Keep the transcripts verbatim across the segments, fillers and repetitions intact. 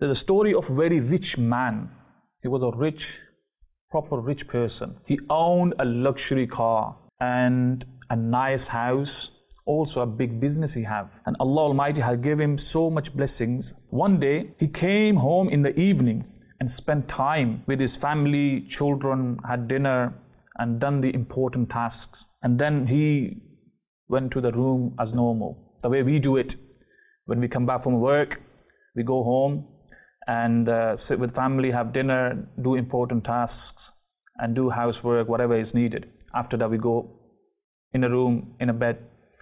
There's a story of a very rich man. He was a rich, proper rich person. He owned a luxury car and a nice house, also a big business he had. And Allah Almighty had given him so much blessings. One day, he came home in the evening and spent time with his family, children, had dinner and done the important tasks. And then he went to the room as normal, the way we do it. When we come back from work, we go home and uh, sit with family, have dinner, do important tasks, and do housework, whatever is needed. After that, we go in a room, in a bed,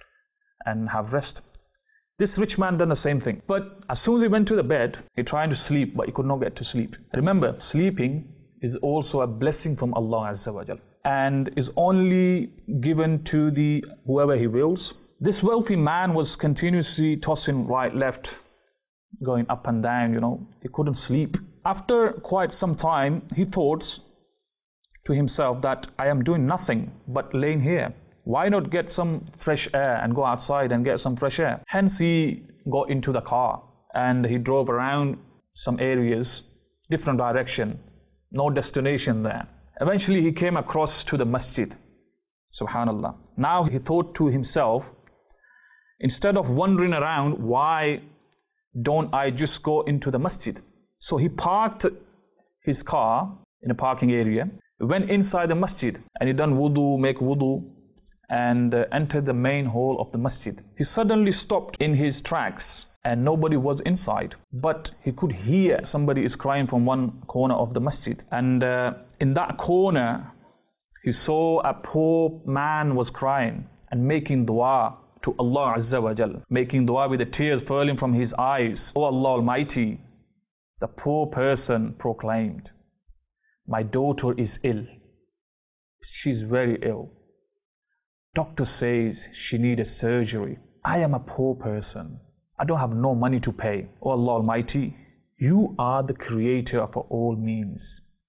and have rest. This rich man done the same thing. But as soon as he went to the bed, he tried to sleep, but he could not get to sleep. Remember, sleeping is also a blessing from Allah Azza wa Jal, and is only given to the whoever He wills. This wealthy man was continuously tossing right, left, going up and down, you know. He couldn't sleep. After quite some time, he thought to himself that I am doing nothing but laying here. Why not get some fresh air and go outside and get some fresh air? Hence he got into the car and he drove around some areas, different direction, no destination there. Eventually he came across to the masjid. Subhanallah. Now he thought to himself, instead of wandering around, why don't I just go into the masjid? So he parked his car in a parking area, went inside the masjid, and he done wudu, make wudu, and uh, entered the main hall of the masjid. He suddenly stopped in his tracks and nobody was inside, but he could hear somebody is crying from one corner of the masjid. And uh, in that corner, he saw a poor man was crying and making dua to Allah Azza wa Jal, making dua with the tears falling from his eyes. Oh Allah Almighty, the poor person proclaimed, my daughter is ill. She's very ill. Doctor says she needs a surgery. I am a poor person. I don't have no money to pay. Oh Allah Almighty, you are the creator of all means.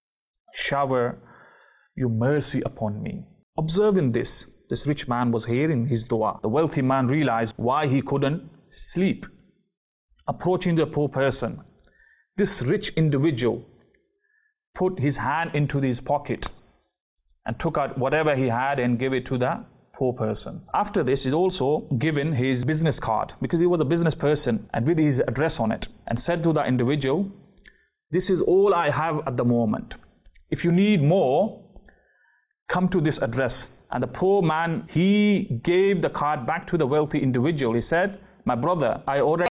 Shower your mercy upon me. Observing this, this rich man was hearing his dua. The wealthy man realized why he couldn't sleep. Approaching the poor person, this rich individual put his hand into his pocket and took out whatever he had and gave it to the poor person. After this, he's also given his business card, because he was a business person, and with his address on it, and said to the individual, this is all I have at the moment. If you need more, come to this address. And the poor man, he gave the card back to the wealthy individual. He said, my brother, I already